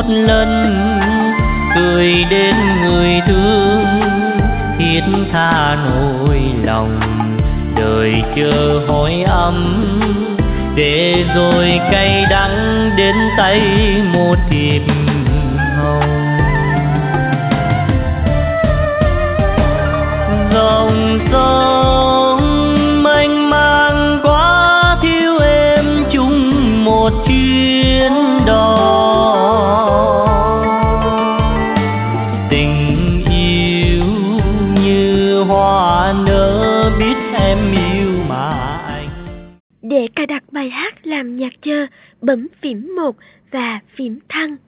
lần, cười đến người thương thiết tha nỗi lòng, đời chờ hỏi ấm để rồi cay đắng đến tay một thiệp hồng. Dòng sông mênh mang quá thiếu em chung một chuyến đò, tình yêu như hoa nở biết em yêu mà anh. Để cài đặt bài hát làm nhạc chờ, bấm phím 1 và phím thăng.